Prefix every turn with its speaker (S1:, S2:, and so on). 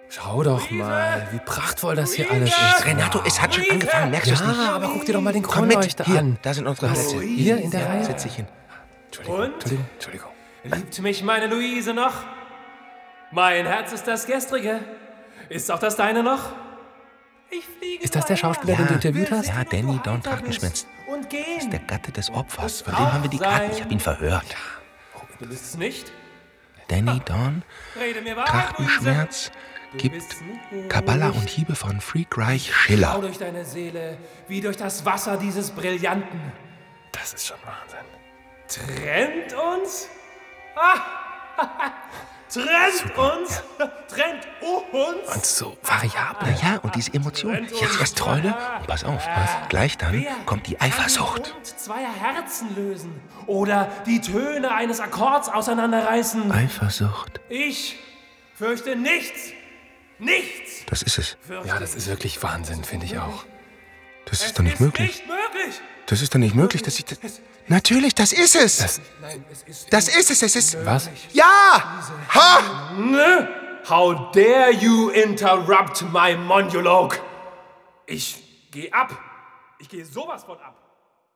S1: Schau doch mal, wie prachtvoll das hier alles ist.
S2: Renato, es hat schon angefangen, merkst du es nicht?
S1: Ja, aber guck dir doch mal den
S2: Komm mit,
S1: Kronleuchter
S2: hier,
S1: an.
S2: da sind unsere Plätze.
S1: Hier in der Reihe?
S2: Setz dich hin.
S1: Entschuldigung.
S3: Liebt mich meine Luise noch? Mein Herz ist das gestrige. Ist auch das deine noch? Ich fliege
S1: Ist das der Schauspieler, den du interviewt hast?
S2: Ja, Danny Don Trachtenschmitz.
S3: Und gehen.
S2: Das ist der Gatte des Opfers. Von dem haben wir die Karten. Ich habe ihn verhört.
S3: Du bist es nicht?
S2: Danny Don
S3: Rede mir wahr,
S2: Trachtenschmerz
S3: Du
S2: gibt
S3: bist nicht.
S2: Kabbala und Hiebe von Freakreich
S3: Schau
S2: Schiller.
S3: durch deine Seele, wie durch das Wasser dieses Brillanten.
S1: Das ist schon Wahnsinn.
S3: Trennt uns? Ah! Trennt uns? Trennt uns?
S1: Und so variabel.
S2: Ja, und diese Emotion. Jetzt erst Treue und pass auf, gleich dann kommt die Eifersucht.
S3: Kann den Bund zweier Herzen lösen oder die Töne eines Akkords auseinanderreißen.
S2: Eifersucht.
S3: Ich fürchte nichts. Nichts.
S2: Das ist es.
S1: Ja, das ist wirklich Wahnsinn, finde ich auch.
S2: Das ist doch nicht möglich.
S3: Nicht möglich.
S2: Das ist doch nicht möglich, dass ich das... Natürlich, das ist es. Das ist es, es ist...
S1: Was?
S2: Ja! Ha!
S3: Ne? How dare you interrupt my monologue? Ich gehe ab. Ich gehe sowas von ab.